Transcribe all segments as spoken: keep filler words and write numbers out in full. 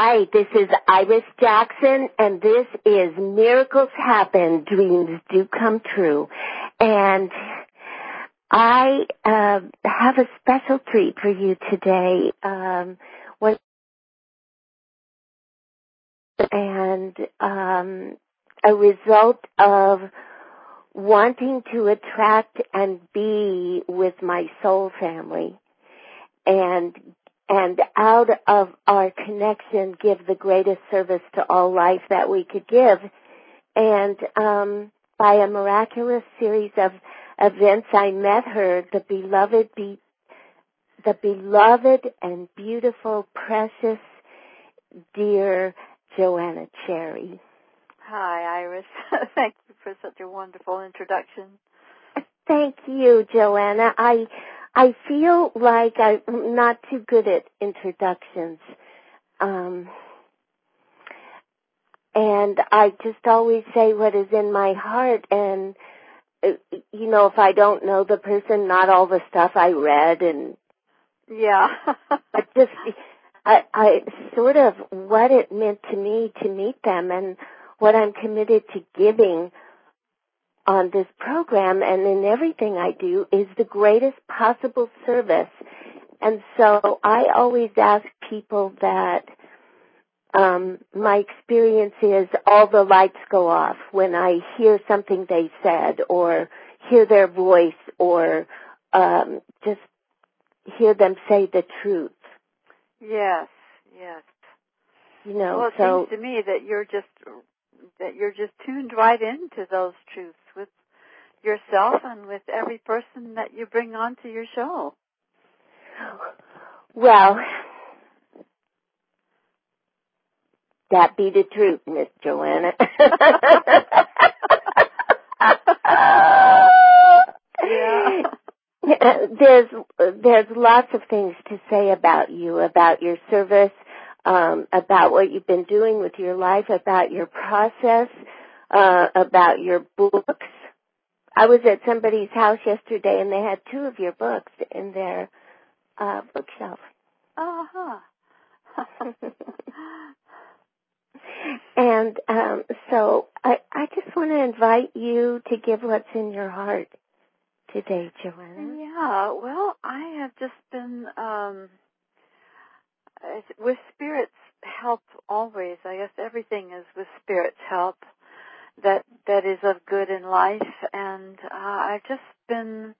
Hi, this is Iris Jackson, and this is Miracles Happen, Dreams Do Come True. And I uh, have a special treat for you today. Um, when, and um, a result of wanting to attract and be with my soul family, and and out of our connection give the greatest service to all life that we could give. And um, by a miraculous series of events, I met her, the beloved, be, the beloved and beautiful, precious, dear Joanna Cherry. Hi, Iris. Thank you for such a wonderful introduction. Thank you, Joanna. I I feel like I'm not too good at introductions. Um, and I just always say what is in my heart. And, uh, you know, if I don't know the person, not all the stuff I read. And yeah. I just, I, I sort of what it meant to me to meet them and what I'm committed to giving on this program and in everything I do is the greatest possible service. And so I always ask people that um, my experience is all the lights go off when I hear something they said or hear their voice or um, just hear them say the truth. Yes, yes. You know, well, it so seems to me that you're just that you're just tuned right into those truths with yourself and with every person that you bring onto your show. Well, that be the truth, Miss Joanna. yeah. There's there's lots of things to say about you, about your service, um, about what you've been doing with your life, about your process, uh, about your books. I was at somebody's house yesterday, and they had two of your books in their uh, bookshelf. Uh-huh. And um, so I, I just want to invite you to give what's in your heart today, Joanna. Yeah, well, I have just been, um, with Spirit's help always, I guess everything is with Spirit's help that that is of good in life, and uh, I've just been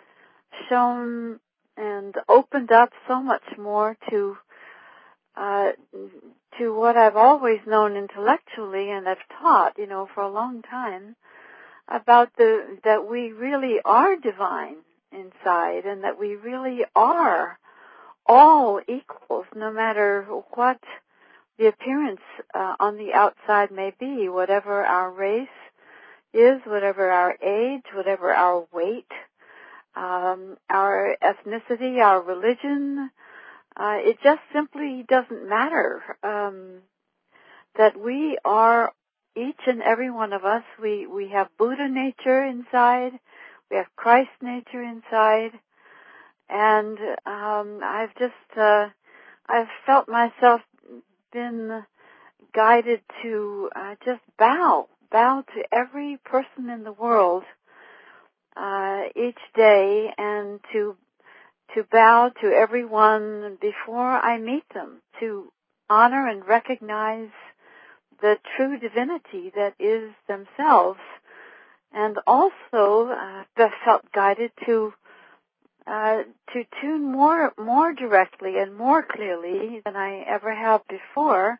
shown and opened up so much more to uh, to what I've always known intellectually and I've taught, you know, for a long time, about the that we really are divine inside and that we really are all equals, no matter what the appearance uh, on the outside may be, whatever our race is, whatever our age, whatever our weight, um, our ethnicity, our religion. Uh, it just simply doesn't matter um, that we are, each and every one of us, we, we have Buddha nature inside, we have Christ nature inside, and um, I've just, uh, I've felt myself been guided to uh, just bow, bow to every person in the world uh, each day, and to to bow to everyone before I meet them, to honor and recognize the true divinity that is themselves, and also uh, felt guided to uh, to tune more more directly and more clearly than I ever have before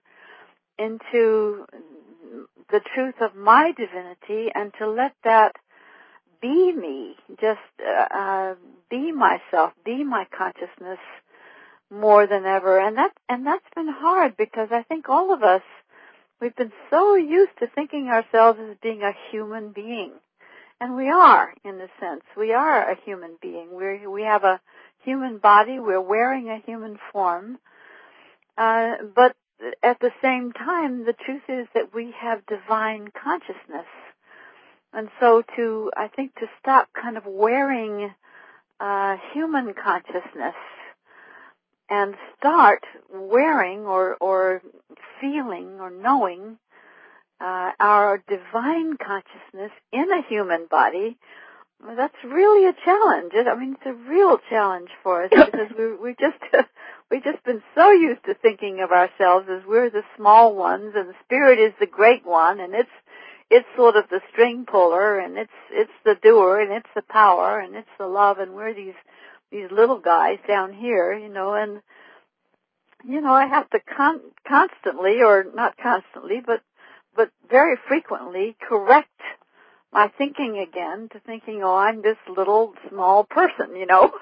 into the truth of my divinity, and to let that be me, just uh, uh, be myself, be my consciousness more than ever. And that and that's been hard, because I think all of us, we've been so used to thinking ourselves as being a human being. And we are, in a sense. We are a human being. We we have a human body. We're wearing a human form. Uh, but at the same time, the truth is that we have divine consciousness. And so to, I think, to stop kind of wearing uh, human consciousness and start wearing or, or feeling or knowing uh, our divine consciousness in a human body, that's really a challenge. I mean, it's a real challenge for us because we we just we've just been so used to thinking of ourselves as we're the small ones, and the spirit is the great one, and it's it's sort of the string puller, and it's it's the doer, and it's the power, and it's the love, and we're these these little guys down here, you know, and you know, I have to con- constantly, or not constantly, but but very frequently correct my thinking again to thinking, oh, I'm this little small person, you know.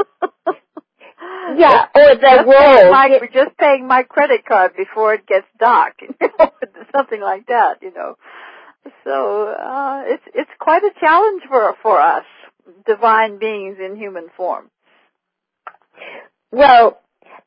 Yeah, or the role. My, we're just paying my credit card before it gets docked, you know, something like that, you know. So uh, it's it's quite a challenge for for us, divine beings in human form. Well,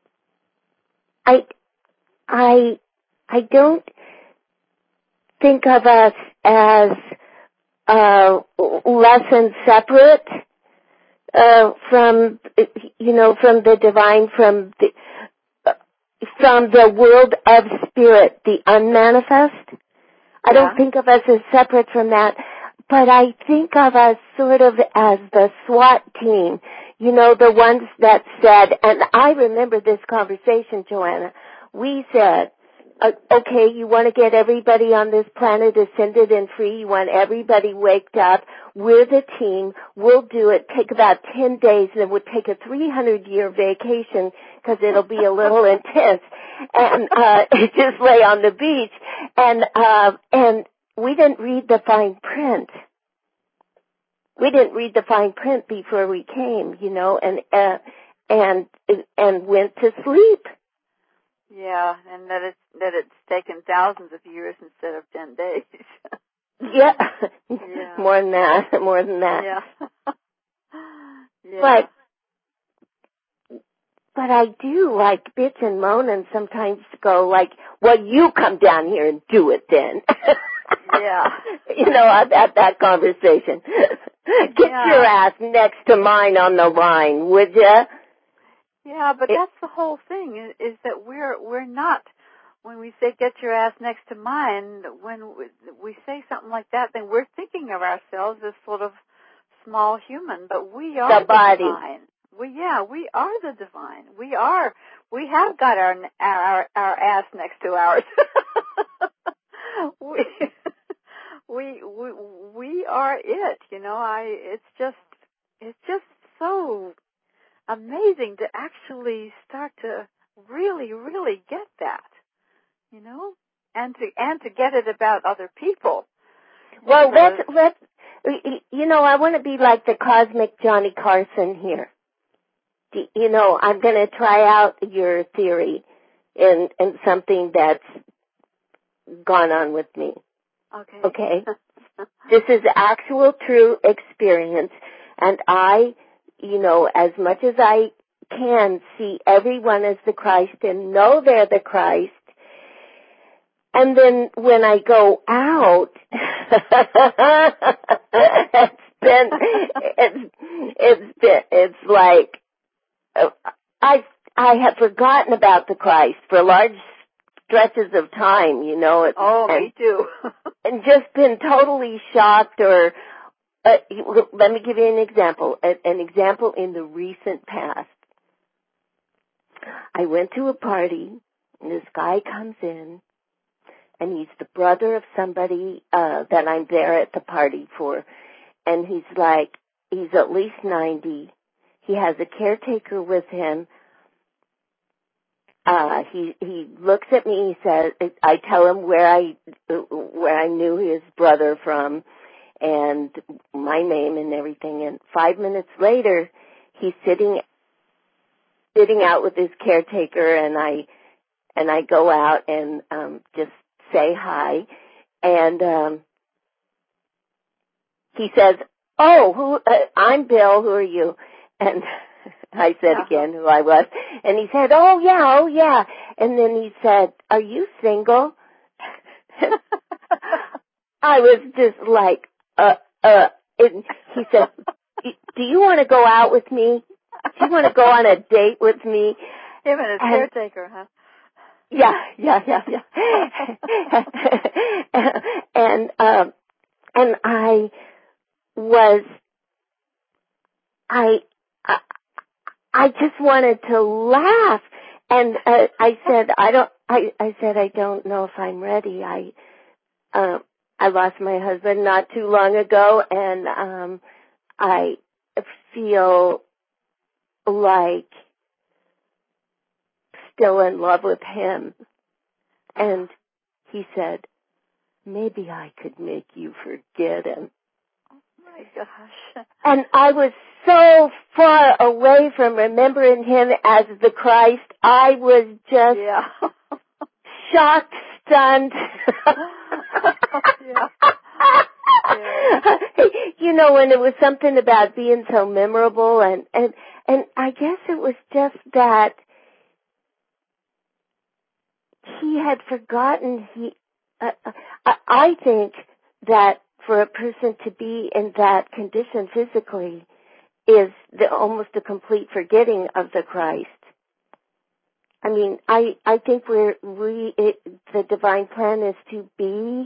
I I I don't think of us as uh, less and separate uh, from, you know, from the divine, from the uh, from the world of spirit, the unmanifest. I don't Yeah. think of us as separate from that, but I think of us sort of as the SWAT team, you know, the ones that said, and I remember this conversation, Joanna, we said, uh, okay, you want to get everybody on this planet ascended and free, you want everybody waked up, we're the team, we'll do it, take about ten days, and then we'll take a three hundred year vacation, because it'll be a little intense, and uh just lay on the beach, and uh and we didn't read the fine print. We didn't read the fine print before we came, you know, and uh and and went to sleep. Yeah, and that it's that it's taken thousands of years instead of ten days. Yeah. Yeah. More than that, more than that. Yeah. Yeah. But But I do like bitch and moan and sometimes go like, well, you come down here and do it then. Yeah. You know, I've had that conversation. Get Yeah. your ass next to mine on the line, would ya? Yeah, but It, that's the whole thing is, is that we're we're not, when we say get your ass next to mine, when we, we say something like that, then we're thinking of ourselves as sort of small human, but we are the body. the divine. We yeah, we are the divine. We are. We have got our our our ass next to ours. we, we we we are it. You know, I. It's just it's just so amazing to actually start to really really get that. You know, and to and to get it about other people. Well, Because, let's let's. You know, I want to be like the cosmic Johnny Carson here. You know, I'm going to try out your theory in, in something that's gone on with me. Okay. Okay? This is actual true experience, and I, you know, as much as I can see everyone as the Christ and know they're the Christ, and then when I go out, it's been, it's, it's been, it's like, I I have forgotten about the Christ for large stretches of time, you know. It, oh, and, me too. and just been totally shocked. Or uh, let me give you an example. An, an example in the recent past. I went to a party, and this guy comes in, and he's the brother of somebody uh, that I'm there at the party for, and he's like, he's at least ninety. He has a caretaker with him. Uh, he, he looks at me, he says, I tell him where I, where I knew his brother from and my name and everything. And five minutes later, he's sitting, sitting out with his caretaker, and I, and I go out and, um, just say hi. And, um, he says, oh, who, uh, I'm Bill, who are you? And I said uh-huh. again who I was. And he said, oh, yeah, oh, yeah. And then he said, are you single? I was just like, uh, uh, and he said, do you want to go out with me? Do you want to go on a date with me? Him and his and, caretaker, huh? Yeah, yeah, yeah, yeah. and um, and I was, I, I, I just wanted to laugh, and uh, I said, I don't, I, I said, I don't know if I'm ready. I, um, I lost my husband not too long ago, and um, I feel like still in love with him. And he said, maybe I could make you forget him. Oh my gosh. And I was so far away from remembering him as the Christ. I was just yeah. shocked, stunned. yeah. yeah. You know, when it was something about being so memorable, and, and, and I guess it was just that he had forgotten he, uh, I, I think that for a person to be in that condition physically is the, almost a complete forgetting of the Christ. I mean, I, I think we're, we, it, the divine plan is to be,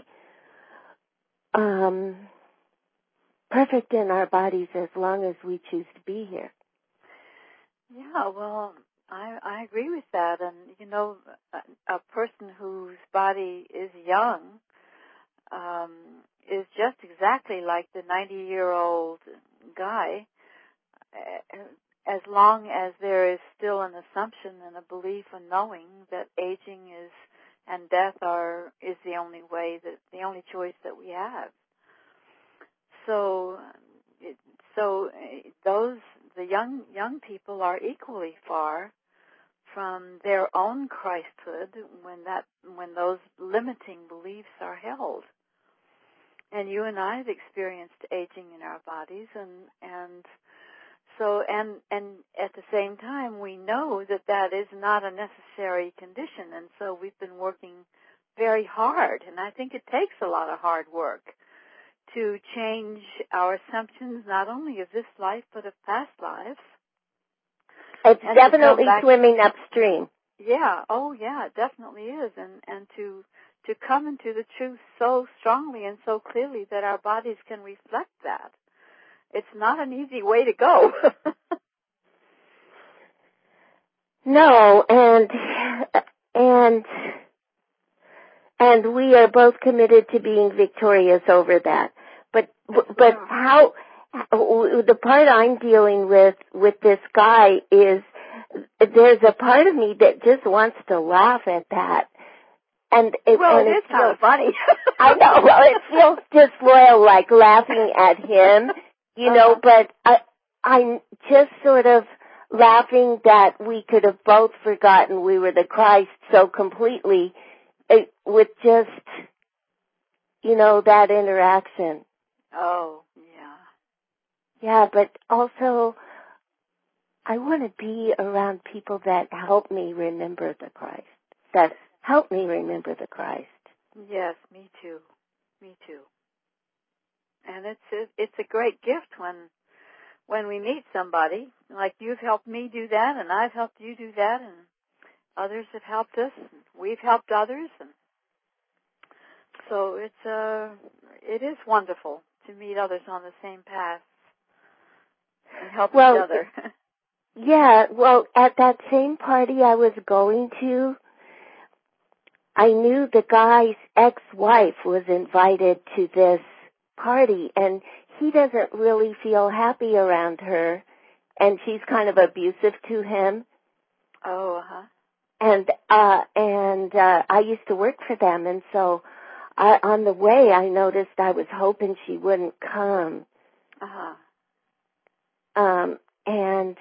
um, perfect in our bodies as long as we choose to be here. Yeah, well, I I agree with that. And, you know, a, a person whose body is young um, is just exactly like the ninety-year-old guy, as long as there is still an assumption and a belief and knowing that aging is and death are is the only way, that the only choice that we have. So, it, so those the young young people are equally far from their own Christhood when that when those limiting beliefs are held. And you and I have experienced aging in our bodies, and and so and and at the same time we know that that is not a necessary condition, and so we've been working very hard, and I think it takes a lot of hard work to change our assumptions, not only of this life, but of past lives. It's and definitely swimming upstream. Yeah, oh yeah, it definitely is. And, and to to come into the truth so strongly and so clearly that our bodies can reflect that. It's not an easy way to go. No, and, and, and we are both committed to being victorious over that. But, but how, the part I'm dealing with, with this guy is, there's a part of me that just wants to laugh at that. And it, well, and it it is feels, kind of funny. I know, well, it feels disloyal, like laughing at him, you know, uh-huh. but I, I'm just sort of laughing that we could have both forgotten we were the Christ so completely it, with just, you know, that interaction. Oh, yeah. Yeah, but also I want to be around people that help me remember the Christ, that help me remember the Christ. Yes, me too. Me too. And it's a, it's a great gift when when we meet somebody, like you've helped me do that, and I've helped you do that, and others have helped us, and we've helped others, and so it's uh, it is wonderful to meet others on the same path and help well, each other. Yeah, well, at that same party I was going to, I knew the guy's ex-wife was invited to this party, and he doesn't really feel happy around her, and she's kind of abusive to him. Oh, uh-huh. And, uh, and, uh, I used to work for them, and so I, on the way I noticed I was hoping she wouldn't come. Uh-huh. Um, and,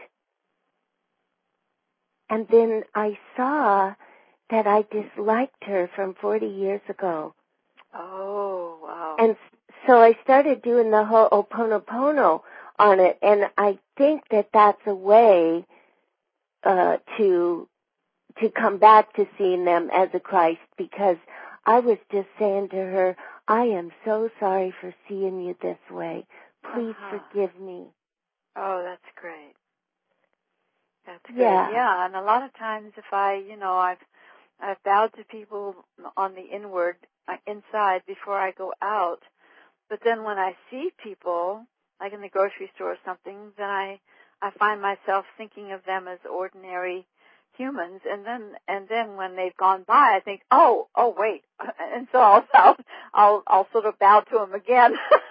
and then I saw that I disliked her from forty years ago. Oh, wow. And so I started doing the whole Ho'oponopono on it, and I think that that's a way uh, to to come back to seeing them as a Christ, because I was just saying to her, I am so sorry for seeing you this way. Please uh-huh. forgive me. Oh, that's great. That's good. Yeah. Yeah, and a lot of times if I, you know, I've I've bowed to people on the inward, uh, inside before I go out, but then when I see people, like in the grocery store or something, then I I find myself thinking of them as ordinary humans, and then and then when they've gone by, I think, oh, oh wait, and so I'll I'll I'll, I'll sort of bow to them again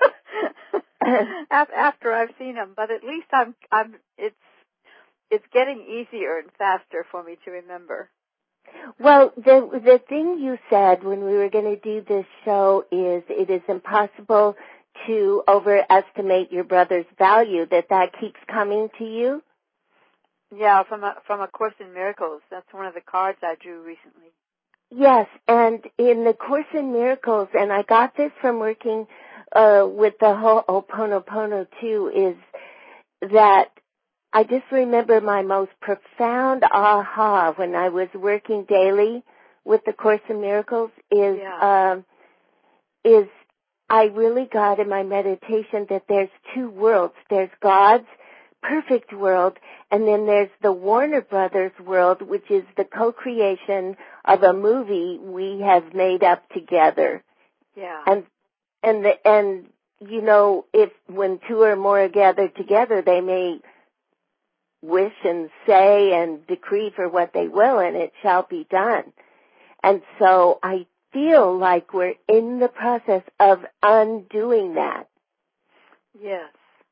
after I've seen them. But at least I'm I'm it's it's getting easier and faster for me to remember. Well, the the thing you said when we were going to do this show is it is impossible to overestimate your brother's value, that that keeps coming to you. Yeah, from a, from A Course in Miracles. That's one of the cards I drew recently. Yes, and in the Course in Miracles, and I got this from working uh, with the Ho'oponopono too, is that I just remember my most profound aha when I was working daily with the Course in Miracles is Yeah. um, is I really got in my meditation that there's two worlds. There's God's perfect world, and then there's the Warner Brothers world, which is the co-creation of a movie we have made up together. Yeah. And and the and you know, if when two or more are gathered together, they may wish and say and decree for what they will, and it shall be done. And so I feel like we're in the process of undoing that. Yes.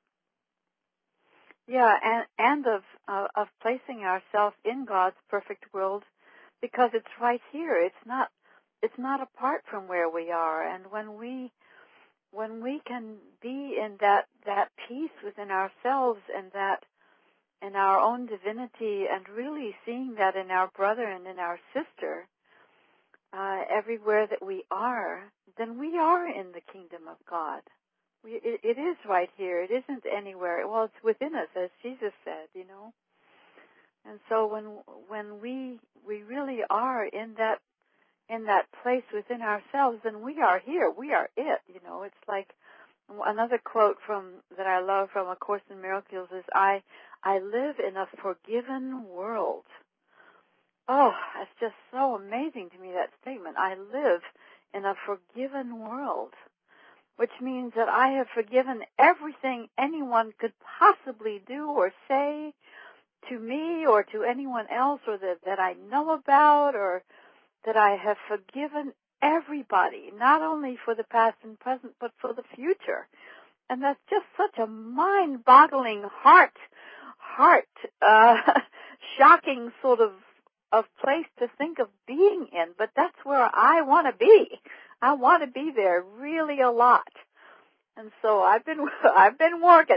Yeah, and and of uh, of placing ourselves in God's perfect world, because it's right here. It's not it's not apart from where we are. And when we when we can be in that that peace within ourselves and that in our own divinity, and really seeing that in our brother and in our sister, uh, everywhere that we are, then we are in the kingdom of God. We, it, it is right here. It isn't anywhere. Well, it's within us, as Jesus said, you know. And so when when we we really are in that in that place within ourselves, then we are here. We are it. You know, it's like another quote from that I love from A Course in Miracles is, "I I live in a forgiven world." Oh, that's just so amazing to me, that statement. I live in a forgiven world, which means that I have forgiven everything anyone could possibly do or say to me or to anyone else, or that, that I know about, or that I have forgiven everybody, not only for the past and present, but for the future. And that's just such a mind-boggling, heart, heart, uh, shocking sort of of place to think of being in, but that's where I want to be. I want to be there really a lot, and so I've been I've been working.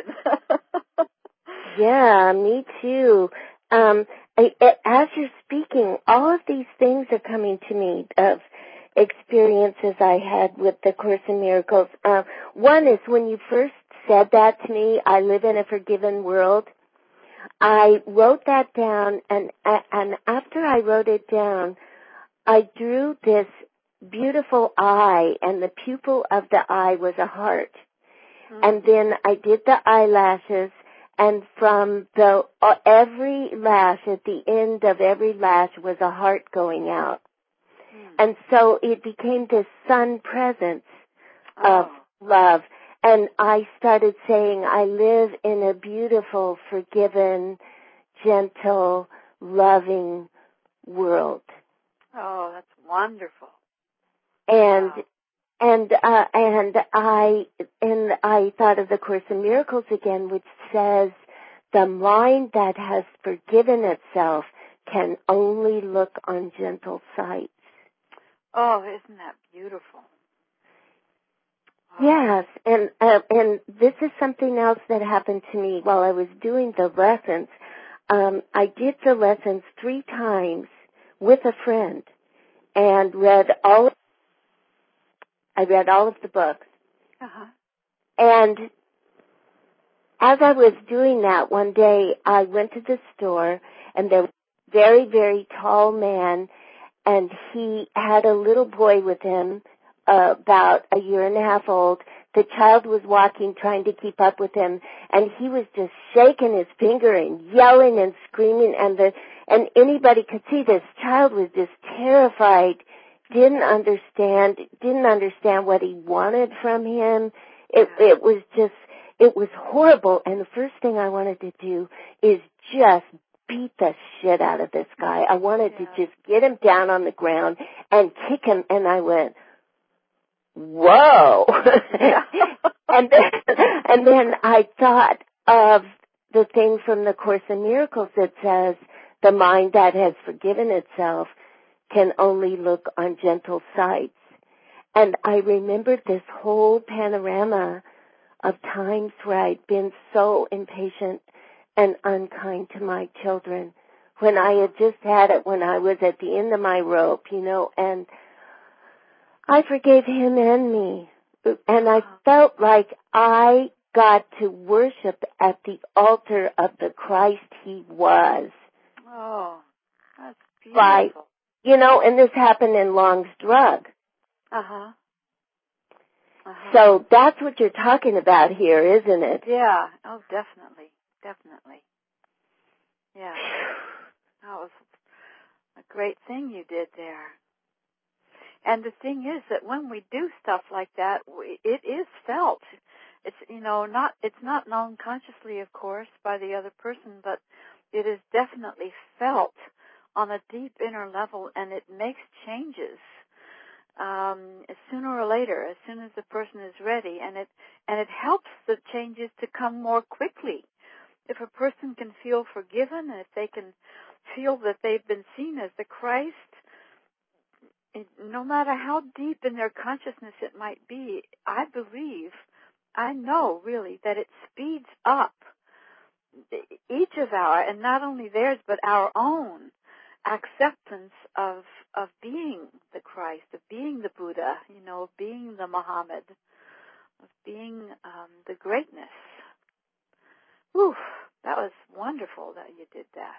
Yeah, me too. Um, I, as you're speaking, all of these things are coming to me of experiences I had with the Course in Miracles. Uh, one is when you first said that to me, I live in a forgiven world. I wrote that down, and and after I wrote it down, I drew this beautiful eye, and the pupil of the eye was a heart. Mm-hmm. And then I did the eyelashes, and from the uh, every lash, at the end of every lash was a heart going out. Mm-hmm. And so it became this sun presence of oh. love. And I started saying, I live in a beautiful, forgiven, gentle, loving world. Oh, that's wonderful. And wow. and uh, and I and I thought of the Course in Miracles again, which says the mind that has forgiven itself can only look on gentle sights. Oh, isn't that beautiful? Yes, and uh, and this is something else that happened to me while I was doing the lessons. Um, I did the lessons three times with a friend and read all. I read all of the books. Uh-huh. And as I was doing that, one day I went to the store, and there was a very, very tall man, and he had a little boy with him, uh, about a year and a half old, the child was walking, trying to keep up with him, and he was just shaking his finger and yelling and screaming, and the and anybody could see this child was just terrified, didn't understand, didn't understand what he wanted from him. It it was just, it was horrible, and the first thing I wanted to do is just beat the shit out of this guy. I wanted yeah. to just get him down on the ground and kick him, and I went, whoa. and then, and then I thought of the thing from the Course in Miracles that says the mind that has forgiven itself can only look on gentle sights. And I remembered this whole panorama of times where I'd been so impatient and unkind to my children, when I had just had it, when I was at the end of my rope, you know, and I forgave him and me. And I felt like I got to worship at the altar of the Christ he was. Oh, that's beautiful. By, you know, and this happened in Long's Drug. Uh-huh. Uh-huh. So that's what you're talking about here, isn't it? Yeah. Oh, definitely. Definitely. Yeah. That was a great thing you did there. And the thing is that when we do stuff like that, we, it is felt. It's, you know, not, it's not known consciously, of course, by the other person, but it is definitely felt on a deep inner level, and it makes changes. Um, sooner or later, as soon as the person is ready, and it, and it helps the changes to come more quickly. If a person can feel forgiven, and if they can feel that they've been seen as the Christ, it, no matter how deep in their consciousness it might be, I believe, I know really, that it speeds up each of our, and not only theirs, but our own acceptance of of being the Christ, of being the Buddha, you know, of being the Muhammad, of being um, the greatness. Whew, that was wonderful that you did that.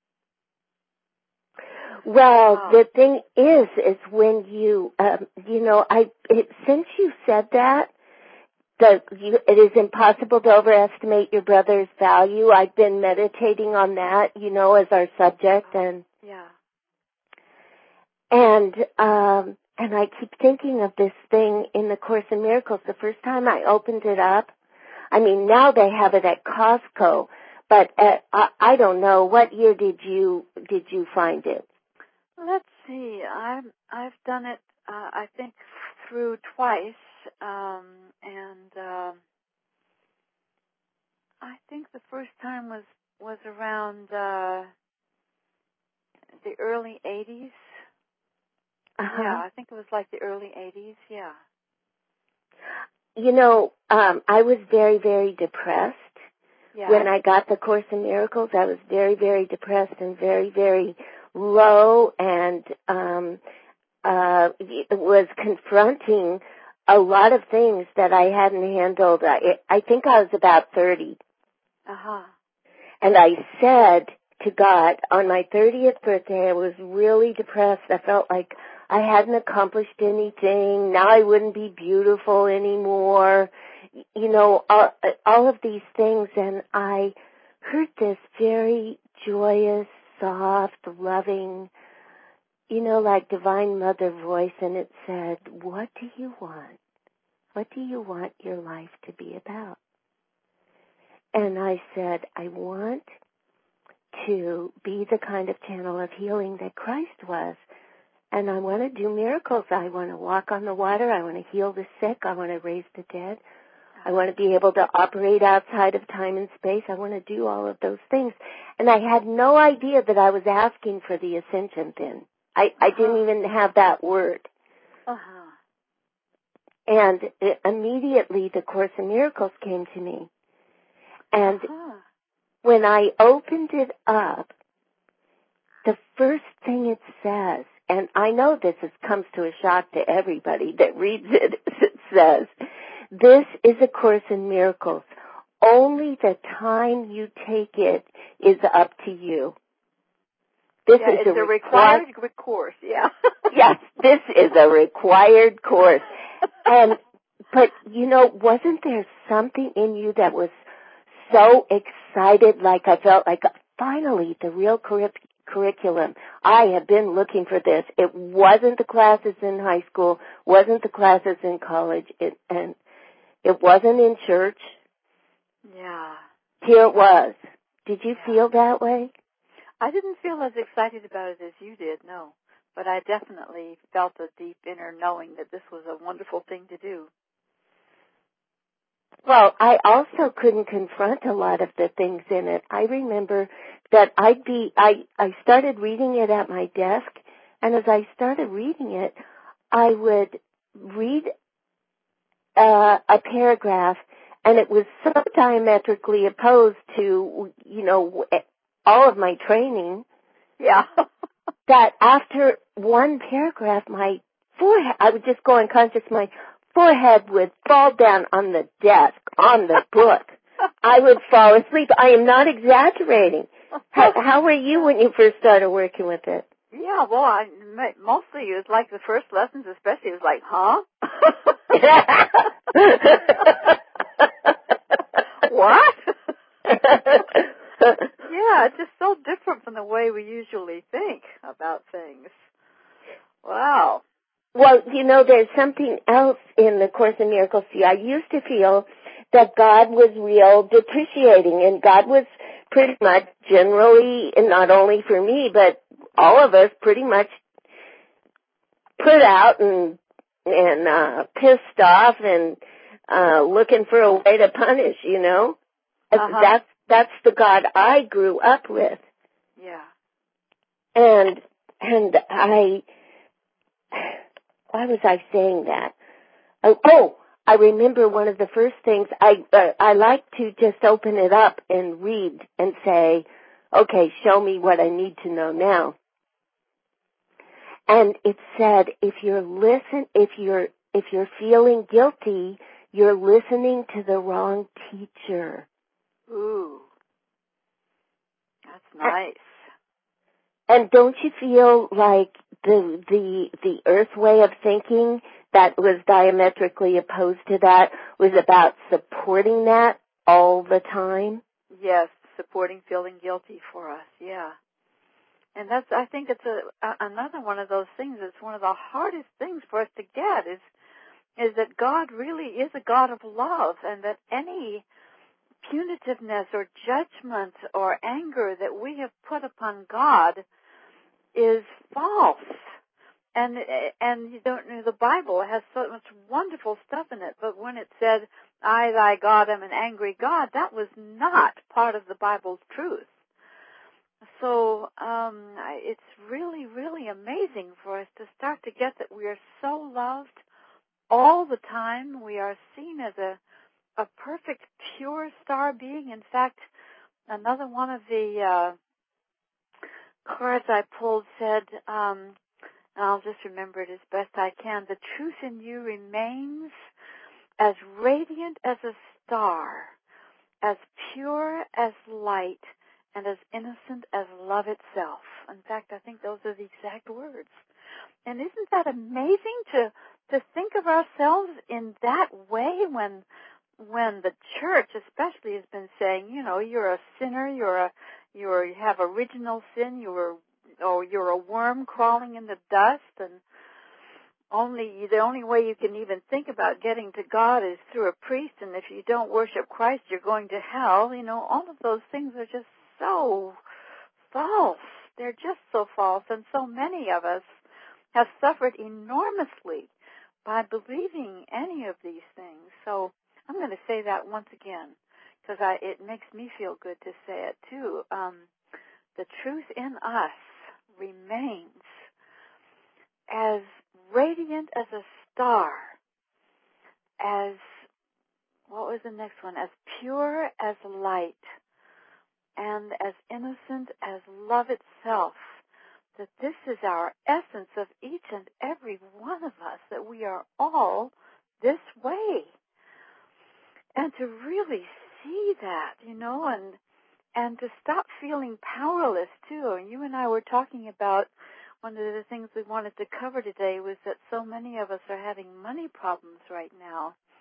Well, wow. the thing is, is when you, um, you know, I it, since you said that, the you, it is impossible to overestimate your brother's value. I've been meditating on that, you know, as our subject, and yeah, and um, and I keep thinking of this thing in the Course in Miracles. The first time I opened it up, I mean, now they have it at Costco, but at, I, I don't know, what year did you did you find it? Let's see. I've I've done it. Uh, I think through twice, um, and uh, I think the first time was was around uh, the early eighties. Uh-huh. Yeah, I think it was like the early eighties. Yeah. You know, um, I was very, very depressed. Yeah. When I got the Course in Miracles, I was very, very depressed and very, very low, and um, uh, was confronting a lot of things that I hadn't handled. I, I think I was about thirty. Uh-huh. And I said to God, on my thirtieth birthday, I was really depressed. I felt like I hadn't accomplished anything. Now I wouldn't be beautiful anymore. You know, all, all of these things. And I heard this very joyous, soft, loving, you know, like Divine Mother voice, and it said, what do you want? What do you want your life to be about? And I said, I want to be the kind of channel of healing that Christ was. And I want to do miracles. I want to walk on the water. I want to heal the sick. I want to raise the dead. I want to be able to operate outside of time and space. I want to do all of those things. And I had no idea that I was asking for the ascension then. I, uh-huh. I didn't even have that word. Uh-huh. And it, immediately the Course in Miracles came to me. And uh-huh. when I opened it up, the first thing it says, and I know this is, comes to a shock to everybody that reads it, it says, this is a Course in Miracles. Only the time you take it is up to you. This yeah, is it's a, a required requ- course, yeah. Yes, this is a required course. And but, you know, wasn't there something in you that was so excited, like I felt like finally the real curric- curriculum. I have been looking for this. It wasn't the classes in high school, wasn't the classes in college, it, and it wasn't in church. Yeah. Here it was. Did you Yeah. feel that way? I didn't feel as excited about it as you did, no. But I definitely felt a deep inner knowing that this was a wonderful thing to do. Well, I also couldn't confront a lot of the things in it. I remember that I'd be, I, I started reading it at my desk, and as I started reading it, I would read uh, a paragraph, and it was so diametrically opposed to, you know, all of my training. Yeah. That after one paragraph, my forehead, I would just go unconscious, my forehead would fall down on the desk, on the book. I would fall asleep. I am not exaggerating. How, how were you when you first started working with it? Yeah, well, I, mostly it was like the first lessons especially, it was like, huh? What? Yeah, it's just so different from the way we usually think about things. Wow. Well, you know, there's something else in the Course in Miracles too. I used to feel that God was real depreciating, and God was pretty much generally, and not only for me, but all of us pretty much put out and and uh pissed off and uh looking for a way to punish, you know? Uh-huh. That's that's the God I grew up with. Yeah. And and I why was I saying that? Oh, oh, I remember one of the first things I uh, I like to just open it up and read and say, okay, show me what I need to know now. And it said, if you're listen, if you're if you're feeling guilty, you're listening to the wrong teacher. Ooh. That's nice. And don't you feel like the the the Earth way of thinking that was diametrically opposed to that was about supporting that all the time? Yes, supporting feeling guilty for us, yeah. And that's, I think it's a, a another one of those things. It's one of the hardest things for us to get is is that God really is a God of love, and that any punitiveness or judgment or anger that we have put upon God is false. And and you don't know, the Bible has so much wonderful stuff in it, but when it said, "I, thy God, am an angry God," that was not part of the Bible's truth. So um, it's really, really amazing for us to start to get that we are so loved all the time. We are seen as a a perfect, pure star being. In fact, another one of the uh, cards I pulled said, um, and I'll just remember it as best I can, the truth in you remains as radiant as a star, as pure as light, and as innocent as love itself. In fact, I think those are the exact words. And isn't that amazing to to think of ourselves in that way when when the church especially has been saying, you know, you're a sinner, you're a you're you have original sin, you're or you're a worm crawling in the dust, and only the only way you can even think about getting to God is through a priest, and if you don't worship Christ, you're going to hell. You know, all of those things are just so false. They're just so false, and so many of us have suffered enormously by believing any of these things. So I'm going to say that once again, because I, it makes me feel good to say it too. Um, the truth in us remains as radiant as a star, as, what was the next one, as pure as light, and as innocent as love itself, that this is our essence of each and every one of us, that we are all this way. And to really see that, you know, and and to stop feeling powerless, too. And you and I were talking about one of the things we wanted to cover today was that so many of us are having money problems right now.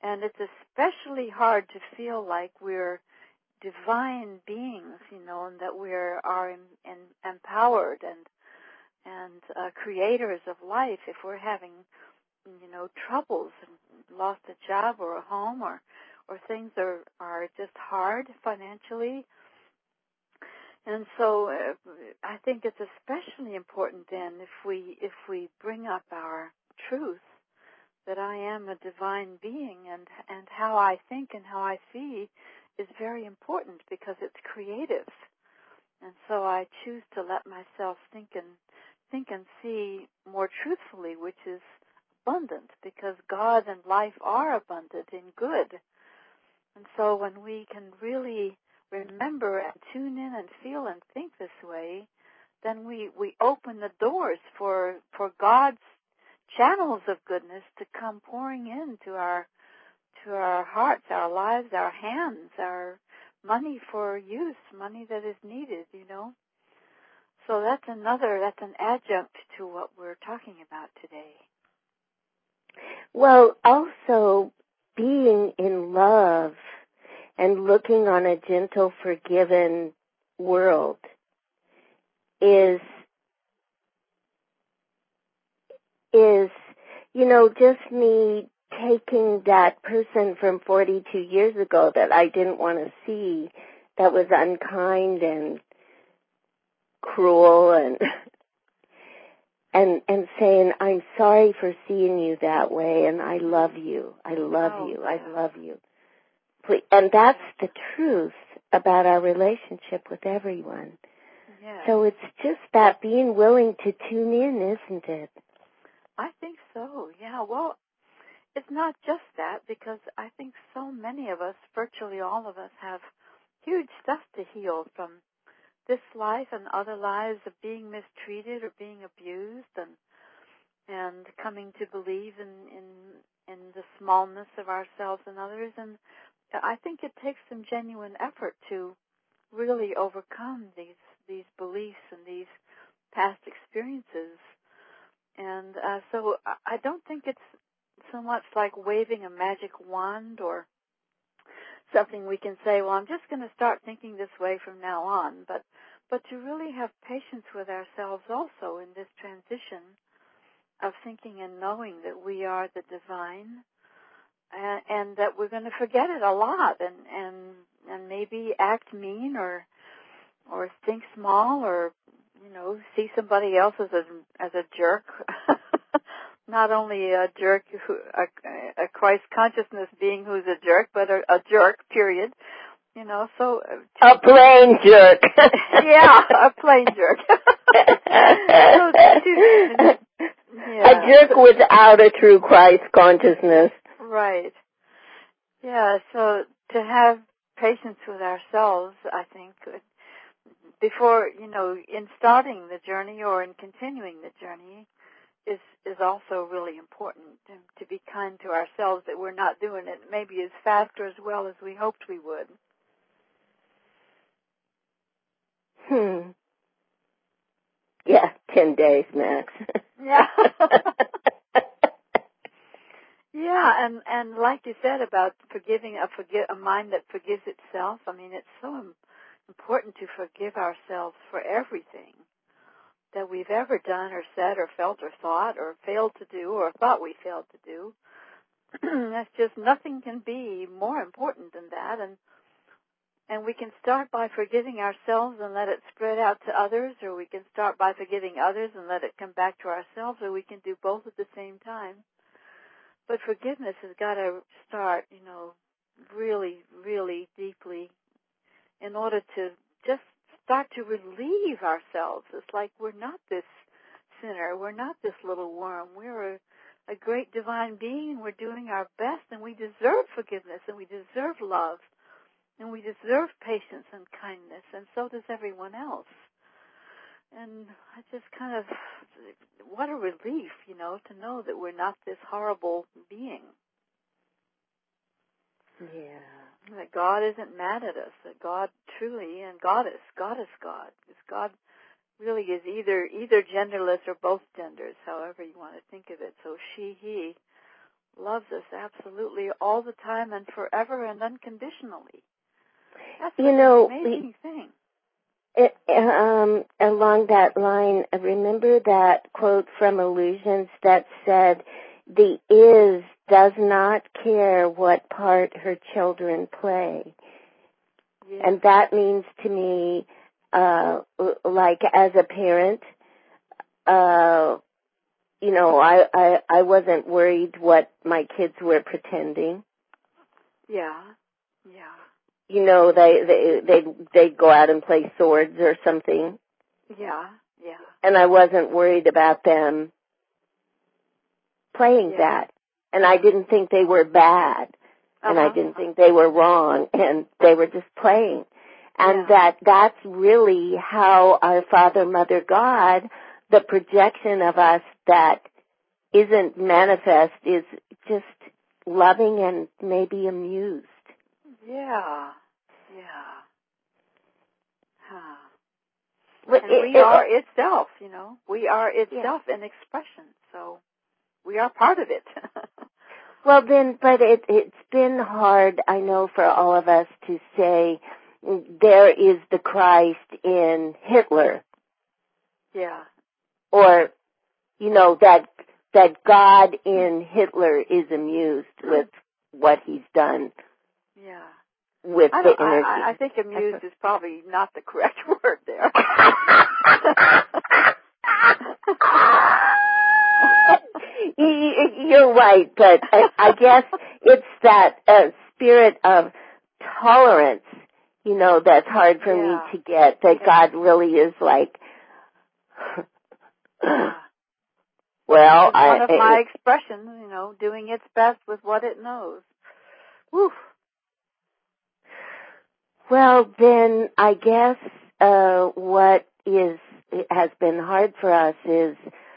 And it's especially hard to feel like we're divine beings, you know, and that we are in, in, empowered and and uh, creators of life if we're having, you know, troubles and lost a job or a home or or things are are just hard financially. And so uh, I think it's especially important then if we if we bring up our truth that I am a divine being, and and how I think and how I see is very important because it's creative. And so I choose to let myself think and think and see more truthfully, which is abundant, because God and life are abundant in good. And so when we can really remember and tune in and feel and think this way, then we, we open the doors for for God's channels of goodness to come pouring into our to our hearts, our lives, our hands, our money for use, money that is needed, you know. So that's another, that's an adjunct to what we're talking about today. Well, also being in love and looking on a gentle, forgiven world is, is, you know, just me taking that person from forty-two years ago that I didn't want to see, that was unkind and cruel and and and saying, I'm sorry for seeing you that way, and I love you. I love oh, you. yeah. I love you. Please. And that's the truth about our relationship with everyone. Yes. So it's just that being willing to tune in, isn't it? I think so, yeah. Well, it's not just that, because I think so many of us, virtually all of us, have huge stuff to heal from this life and other lives of being mistreated or being abused, and and coming to believe in, in in the smallness of ourselves and others. And I think it takes some genuine effort to really overcome these these beliefs and these past experiences. And uh, so I don't think it's so much like waving a magic wand or something we can say, well, I'm just going to start thinking this way from now on. But but to really have patience with ourselves also in this transition of thinking and knowing that we are the divine, and, and that we're going to forget it a lot, and, and and maybe act mean or or think small, or you know, see somebody else as a as a jerk. Not only a jerk, who, a, a Christ consciousness being who's a jerk, but a, a jerk, period. You know, so uh, a plain jerk. Yeah, a plain jerk. so to, yeah. A jerk without a true Christ consciousness. Right. Yeah. So to have patience with ourselves, I think, before, you know, in starting the journey or in continuing the journey, is is also really important, to, to be kind to ourselves, that we're not doing it maybe as fast or as well as we hoped we would. Hmm. Yeah, ten days max. Yeah. Yeah, and, and like you said about forgiving a forgive a mind that forgives itself, I mean, it's so important to forgive ourselves for everything that we've ever done or said or felt or thought or failed to do or thought we failed to do. That's just, nothing can be more important than that. And and we can start by forgiving ourselves and let it spread out to others, or we can start by forgiving others and let it come back to ourselves, or we can do both at the same time. But forgiveness has got to start, you know, really, really deeply in order to just start to relieve ourselves. It's like we're not this sinner. We're not this little worm. We're a, a great divine being, and we're doing our best, and we deserve forgiveness, and we deserve love, and we deserve patience and kindness, and so does everyone else. And I just kind of, what a relief, you know, to know that we're not this horrible being. Yeah. That God isn't mad at us, that God truly, and Goddess, God is God. Because God really is either either genderless or both genders, however you want to think of it. So she, he, loves us absolutely all the time and forever and unconditionally. That's you know, an amazing thing. It, um, along that line, remember that quote from Illusions that said, "The is does not care what part her children play." Yes. And that means to me, uh, like as a parent, uh, you know, I, I, I wasn't worried what my kids were pretending. Yeah, yeah. You know, they, they, they, they'd go out and play swords or something. Yeah, yeah. And I wasn't worried about them playing Yeah. that. And I didn't think they were bad. And Uh-huh. I didn't think they were wrong. And they were just playing. And Yeah. that, that's really how our Father, Mother, God, the projection of us that isn't manifest is just loving and maybe amused. Yeah, yeah. Huh. But And it, we it, are itself, you know. We are itself yeah. in expression, so we are part of it. Well, then, but it, it's been hard, I know, for all of us to say there is the Christ in Hitler. Yeah. Or, you know, that that God in Hitler is amused with what he's done Yeah. with I, the don't, energy. I, I think amused is probably not the correct word there. You're right, but I, I guess it's that uh, spirit of tolerance, you know, that's hard for Yeah. me to get, that Yeah. God really is like, Yeah. well, It's one I, of my expressions, you know, doing its best with what it knows. Whew. Well, then I guess uh, what is has been hard for us is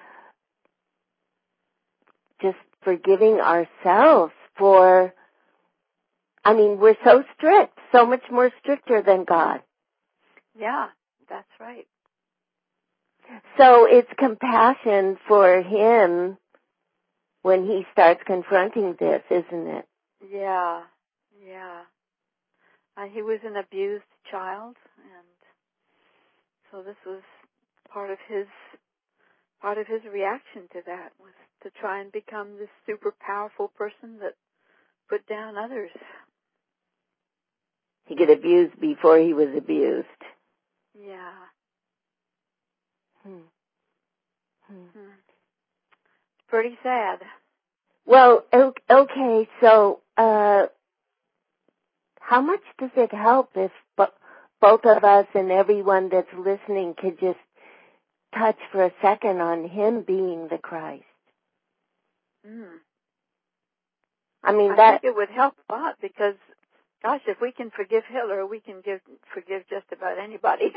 just forgiving ourselves for, I mean, we're so strict, so much more stricter than God. Yeah, that's right. So it's compassion for him when he starts confronting this, isn't it? Yeah, yeah. And he was an abused child, and so this was part of his part of his reaction to that was to try and become this super powerful person that put down others. He got abused before he was abused. Yeah. Hmm. Hmm. Hmm. It's pretty sad. Well, okay, so uh, how much does it help if bo- both of us and everyone that's listening could just touch for a second on him being the Christ? Mm. I mean, I that... think it would help a lot because, gosh, if we can forgive Hitler, we can give, forgive just about anybody.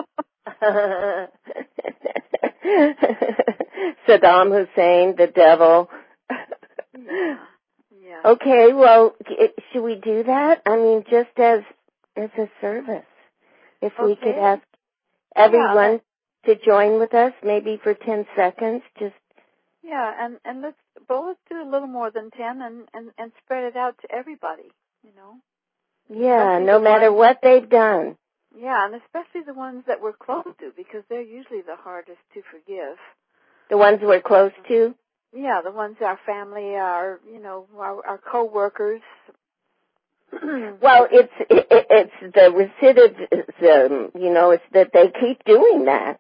Saddam Hussein, the devil. Yeah. Yeah. Okay, well, should we do that? I mean, just as as a service. If we Okay. could ask Yeah, everyone to join with us, maybe for ten seconds, just... Yeah, and, and let's, but let's do a little more than ten and, and, and spread it out to everybody, you know? Yeah, Especially no the matter ones, what they've done. Yeah, and especially the ones that we're close to because they're usually the hardest to forgive. The ones we're close to? Yeah, the ones our family, our, you know, our, our co-workers. Well, it's it, it's the recidivism, you know, it's that they keep doing that.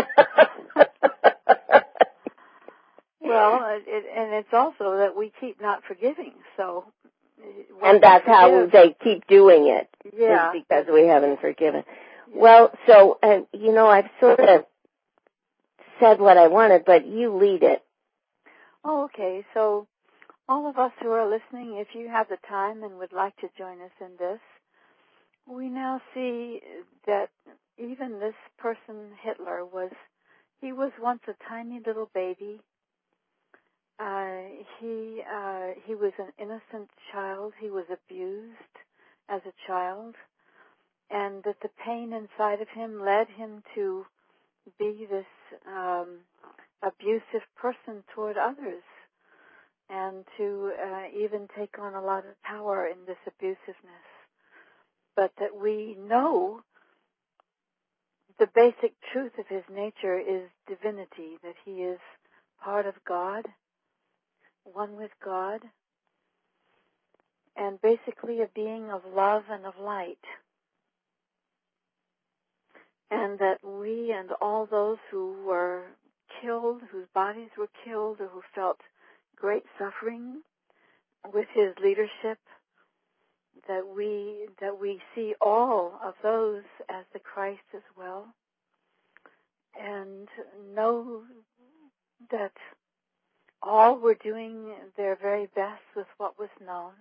Well, it, it, and it's also that we keep not forgiving, so. And that's how they keep doing it. Yeah. Is because we haven't forgiven. Yeah. Well, so, uh, you know, I've sort of said what I wanted, but you lead it. Oh, okay. So, all of us who are listening, if you have the time and would like to join us in this, we now see that even this person, Hitler, was, he was once a tiny little baby. Uh, he, uh, he was an innocent child. He was abused as a child. And that the pain inside of him led him to be this, um, abusive person toward others. and to uh, even take on a lot of power in this abusiveness. But that we know the basic truth of his nature is divinity, that he is part of God, one with God, and basically a being of love and of light. And that we and all those who were killed, whose bodies were killed, or who felt great suffering with his leadership, that we that we see all of those as the Christ as well, and know that all were doing their very best with what was known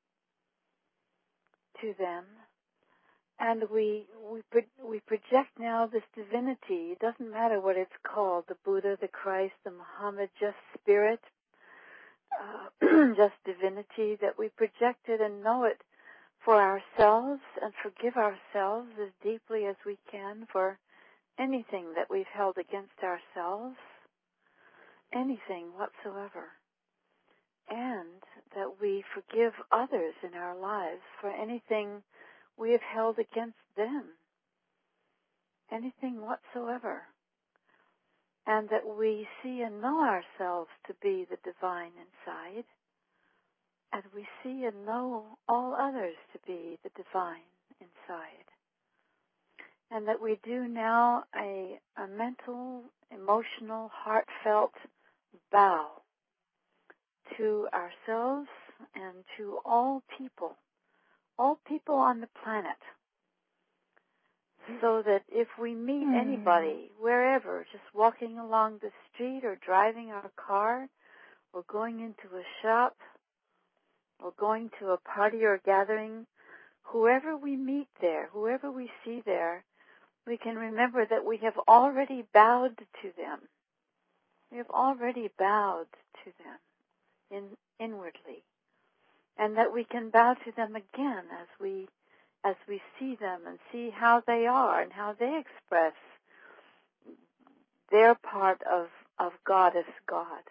to them. And we we we project now this divinity. It doesn't matter what it's called, the Buddha, the Christ, the Muhammad, just spirit, uh, just divinity, that we project it and know it for ourselves and forgive ourselves as deeply as we can for anything that we've held against ourselves, anything whatsoever. And that we forgive others in our lives for anything we have held against them, anything whatsoever, and that we see and know ourselves to be the divine inside, and we see and know all others to be the divine inside, and that we do now a, a mental, emotional, heartfelt bow to ourselves and to all people, all people on the planet, so that if we meet anybody, wherever, just walking along the street or driving our car or going into a shop or going to a party or gathering, whoever we meet there, whoever we see there, we can remember that we have already bowed to them. We have already bowed to them in, inwardly. And that we can bow to them again as we as we see them and see how they are and how they express their part of, of Goddess God.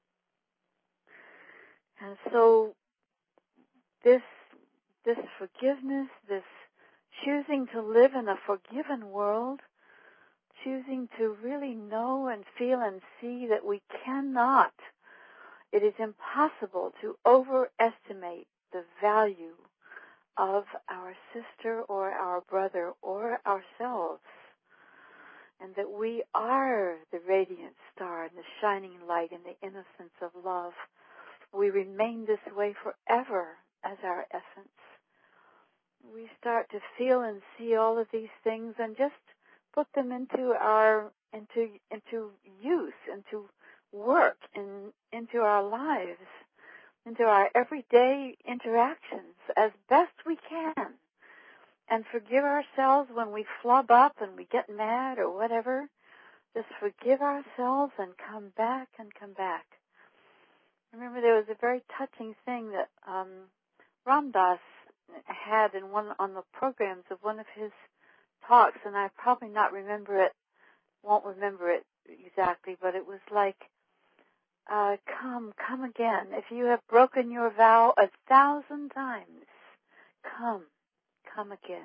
And so this this forgiveness, this choosing to live in a forgiven world, choosing to really know and feel and see that we cannot, it is impossible to overestimate the value of our sister or our brother or ourselves, and that we are the radiant star and the shining light and the innocence of love. We remain this way forever as our essence. We start to feel and see all of these things and just put them into our into into use, into work, in into our lives, into our everyday interactions as best we can, and forgive ourselves when we flub up and we get mad or whatever. Just forgive ourselves and come back and come back. I remember there was a very touching thing that um, Ram Dass had in one on the programs of one of his talks, and I probably not remember it, won't remember it exactly, but it was like, uh, come, come again. If you have broken your vow a thousand times, come, come again.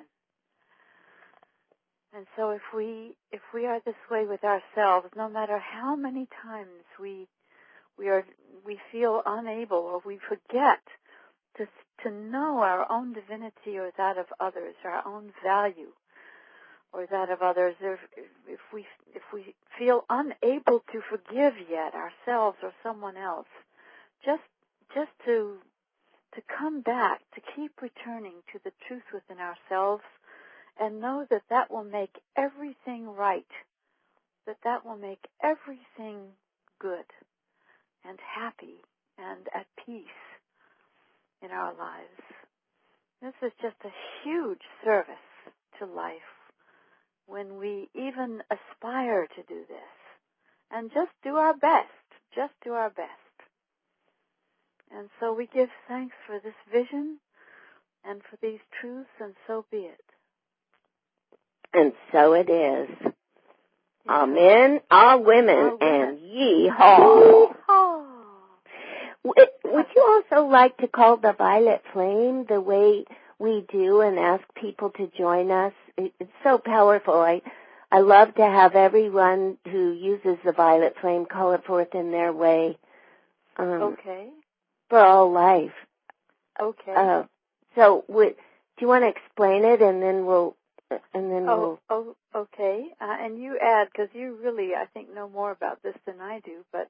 And so if we if we are this way with ourselves, no matter how many times we we are we feel unable or we forget to to know our own divinity or that of others, our own value or that of others, if, if we if we feel unable to forgive yet ourselves or someone else, just just to to come back, to keep returning to the truth within ourselves, and know that that will make everything right, that that will make everything good and happy and at peace in our lives. This is just a huge service to life when we even aspire to do this and just do our best, just do our best. And so we give thanks for this vision and for these truths, and so be it. And so it is. Yeah. Amen. All women, All women. and yee-haw. Yee-haw. We, also like to call the violet flame the way we do and ask people to join us. It, it's so powerful. I, I love to have everyone who uses the violet flame call it forth in their way. Um, okay. For all life. Okay. Uh, so, would, do you want to explain it, and then we'll, and then oh, we'll. oh, okay. Uh, and you add, because you really, I think, know more about this than I do. But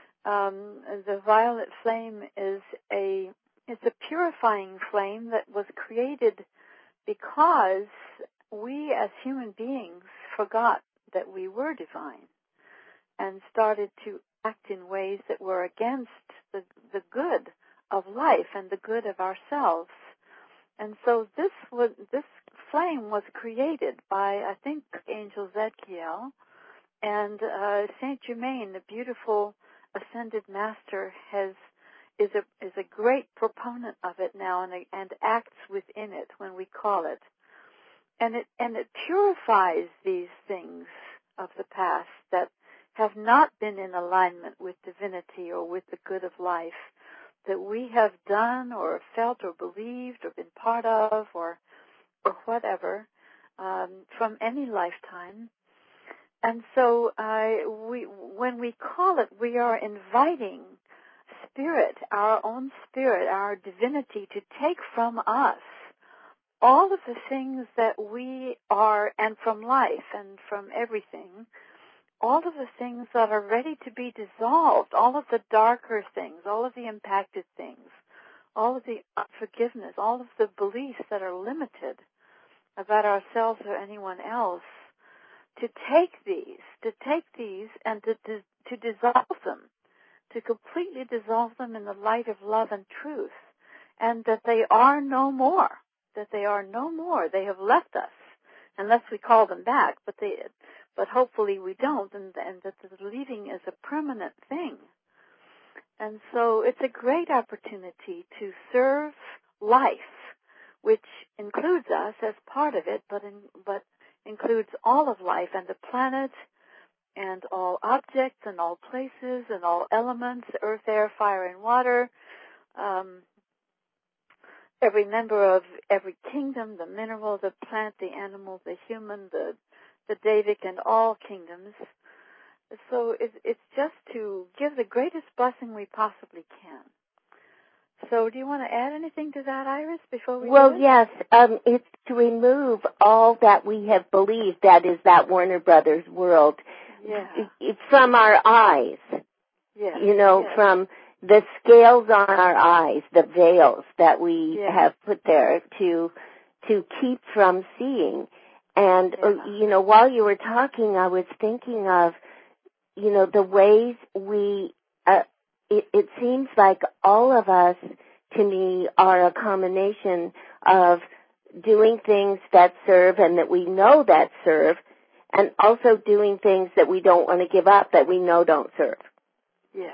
um, the violet flame is a, it's a purifying flame that was created because we, as human beings, forgot that we were divine and started to act in ways that were against the, the good of life and the good of ourselves. And so this was, this flame was created by, I think, Angel Zadkiel, and uh, Saint Germain, the beautiful ascended master, has is a is a great proponent of it now, and and acts within it when we call it, and it and it purifies these things of the past that have not been in alignment with divinity or with the good of life, that we have done or felt or believed or been part of or or whatever um, from any lifetime. And so uh, we, when we call it, we are inviting spirit, our own spirit, our divinity, to take from us all of the things that we are, and from life and from everything, all of the things that are ready to be dissolved, all of the darker things, all of the impacted things, all of the unforgiveness, all of the beliefs that are limited about ourselves or anyone else, to take these, to take these and to, to, to dissolve them, to completely dissolve them in the light of love and truth, and that they are no more, that they are no more. They have left us, unless we call them back, but they, but hopefully we don't, and, and that the leaving is a permanent thing. And so it's a great opportunity to serve life, which includes us as part of it, but in, but includes all of life and the planet and all objects and all places and all elements, earth, air, fire, and water, um, every member of every kingdom, the mineral, the plant, the animal, the human, the the Davic, and all kingdoms. So it's, it's just to give the greatest blessing we possibly can. So do you want to add anything to that, Iris, before we Well, do it? yes, um, it's to remove all that we have believed, that is that Warner Brothers world, yeah. from our eyes. Yes. You know, yes. from the scales on our eyes, the veils that we yes. have put there to to keep from seeing. And, yeah. uh, you know, while you were talking, I was thinking of, you know, the ways we, uh, it, it seems like all of us, to me, are a combination of doing things that serve and that we know that serve, and also doing things that we don't want to give up that we know don't serve. Yes.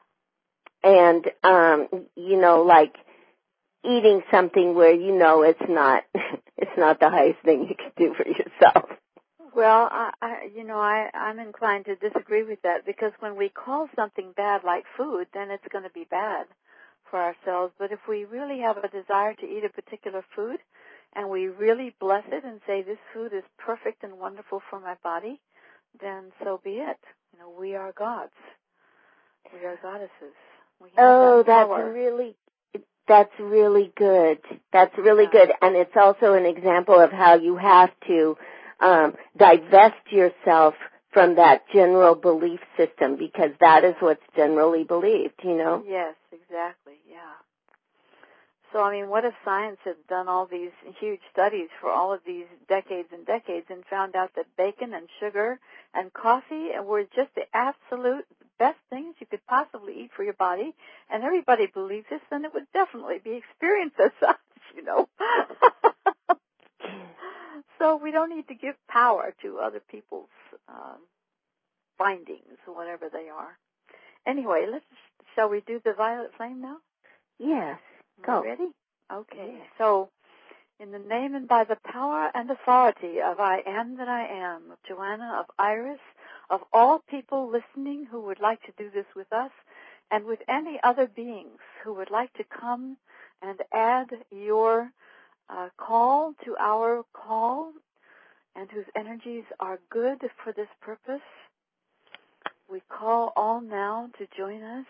And, um, you know, like eating something where you know it's not, it's not the highest thing you can do for yourself. Well, I, I, you know, I, I'm inclined to disagree with that, because when we call something bad like food, then it's going to be bad for ourselves. But if we really have a desire to eat a particular food, and we really bless it and say this food is perfect and wonderful for my body, then so be it. You know, we are gods. We are goddesses. We have Oh, that that's power. really, that's really good. That's really Yeah. good. And it's also an example of how you have to um, divest yourself from that general belief system, because that is what's generally believed, you know? Yes, exactly, yeah. So, I mean, what if science had done all these huge studies for all of these decades and decades and found out that bacon and sugar and coffee were just the absolute best things you could possibly eat for your body, and everybody believed this, then it would definitely be experienced as such, you know. So we don't need to give power to other people's um, findings, whatever they are. Anyway, let's shall we do the violet flame now? Yes. Go. Ready? Okay. Yes. So, in the name and by the power and authority of I am that I am, of Joanna, of Iris, of all people listening who would like to do this with us, and with any other beings who would like to come and add your uh, call to our call and whose energies are good for this purpose. We call all now to join us.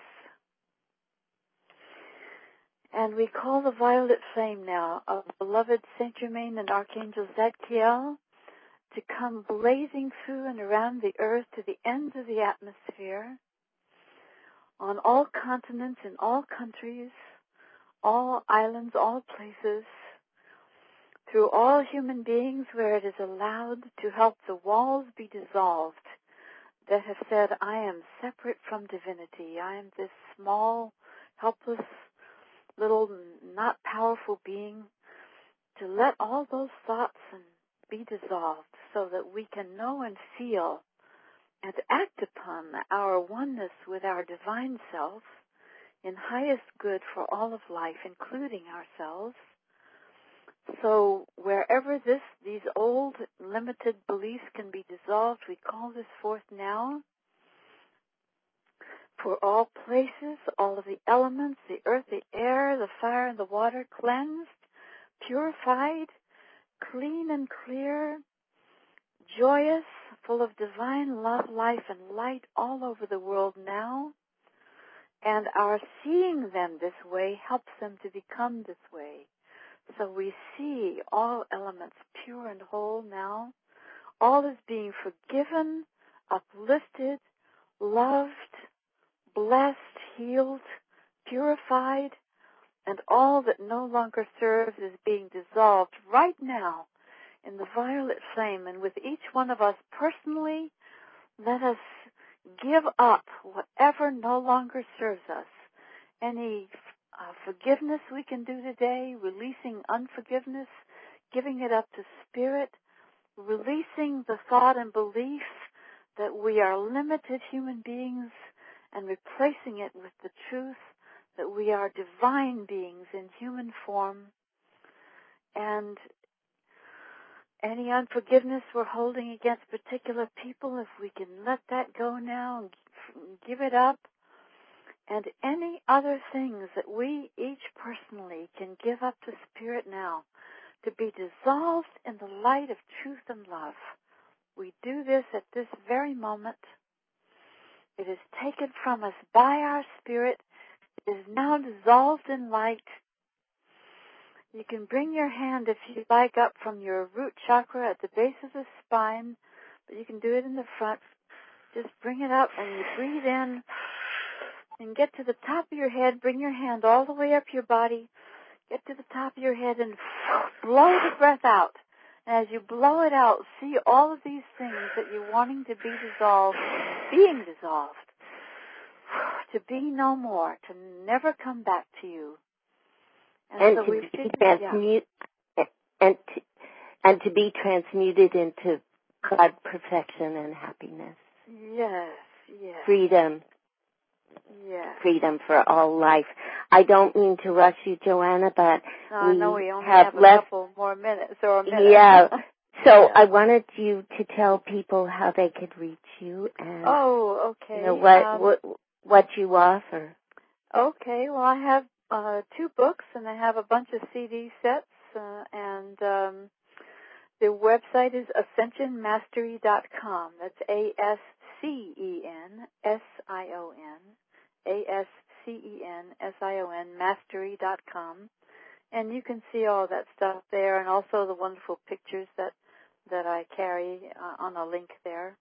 And we call the violet flame now of beloved Saint Germain and Archangel Zadkiel to come blazing through and around the earth to the ends of the atmosphere, on all continents, in all countries, all islands, all places, through all human beings where it is allowed, to help the walls be dissolved that have said, I am separate from divinity. I am this small, helpless, little, not powerful being, to let all those thoughts and be dissolved so that we can know and feel and act upon our oneness with our divine self in highest good for all of life, including ourselves. So wherever this, these old limited beliefs can be dissolved, we call this forth now for all places, all of the elements, the earth, the air, the fire, and the water, cleansed, purified, clean and clear, joyous, full of divine love, life, and light all over the world now. And our seeing them this way helps them to become this way. So we see all elements pure and whole now. All is being forgiven, uplifted, loved, blessed, healed, purified, and all that no longer serves is being dissolved right now in the violet flame. And with each one of us personally, let us give up whatever no longer serves us. Any uh, forgiveness we can do today, releasing unforgiveness, giving it up to Spirit, releasing the thought and belief that we are limited human beings and replacing it with the truth that we are divine beings in human form. And any unforgiveness we're holding against particular people, if we can let that go now and give it up, and any other things that we each personally can give up to Spirit now to be dissolved in the light of truth and love. We do this at this very moment. It is taken from us by our Spirit. It is now dissolved in light. You can bring your hand, if you like, up from your root chakra at the base of the spine, but you can do it in the front. Just bring it up and you breathe in and get to the top of your head. Bring your hand all the way up your body. Get to the top of your head and blow the breath out. And as you blow it out, see all of these things that you're wanting to be dissolved, being dissolved, to be no more, to never come back to you. And, and so to we be figured, transmute, yeah. and to, and to be transmuted into God perfection and happiness. Yes, yes. Freedom. Yes. Freedom for all life. I don't mean to rush you, Joanna, but no, we no, we only have, have a less, couple more minutes or a minute. Yeah. So yeah. I wanted you to tell people how they could reach you and oh, okay. you know, what um, what what you offer. Okay. Well, I have uh, two books and I have a bunch of C D sets uh, and um, the website is ascension mastery dot com. That's A S C E N S I O N. A S C E N S I O N, mastery dot com. And you can see all that stuff there and also the wonderful pictures that, that I carry uh, on a link there.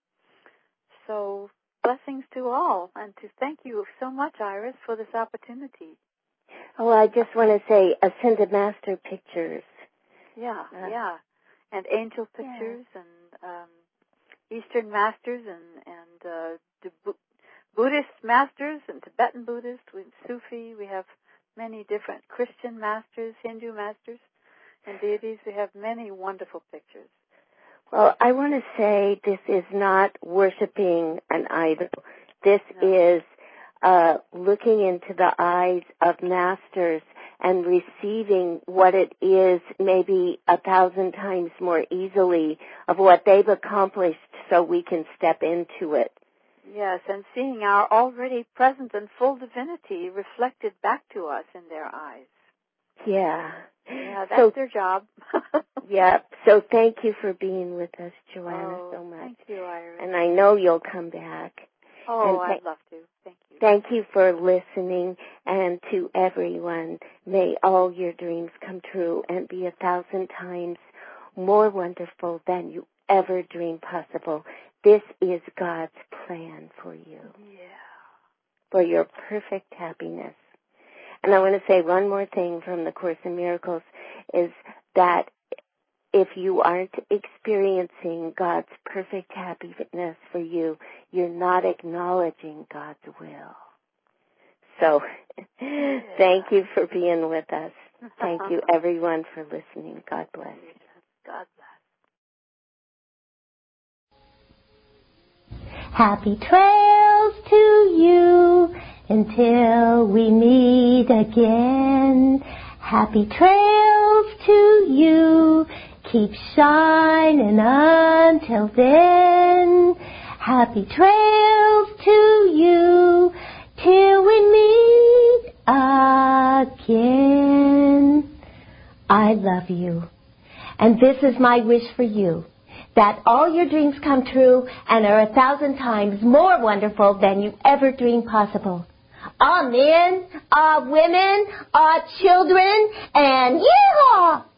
So blessings to all and to thank you so much, Iris, for this opportunity. Oh, I just want to say Ascended Master Pictures. Yeah, uh, yeah. And angel pictures yeah. and um, Eastern masters and, and uh, the Buddhist masters and Tibetan Buddhist, with Sufi. We have many different Christian masters, Hindu masters, and deities. We have many wonderful pictures. Well, I want to say this is not worshiping an idol. This no. is uh, looking into the eyes of masters and receiving what it is maybe a thousand times more easily of what they've accomplished so we can step into it. Yes, and seeing our already present and full divinity reflected back to us in their eyes. Yeah. Yeah, that's so, their job. Yeah. So thank you for being with us, Joanna, oh, so much. Thank you, Iris. And I know you'll come back. Oh, th- I'd love to. Thank you. Thank you for listening, and to everyone, may all your dreams come true and be a thousand times more wonderful than you ever dreamed possible. This is God's plan for you. Yeah. For your perfect happiness. And I want to say one more thing from the Course in Miracles is that if you aren't experiencing God's perfect happiness for you, you're not acknowledging God's will. So, Yeah. thank you for being with us. Thank you, everyone, for listening. God bless. God bless. Happy trails to you until we meet again. Happy trails to you. Keep shining until then. Happy trails to you till we meet again. I love you. And this is my wish for you, that all your dreams come true and are a thousand times more wonderful than you ever dreamed possible. All men, all women, all children, and yeehaw!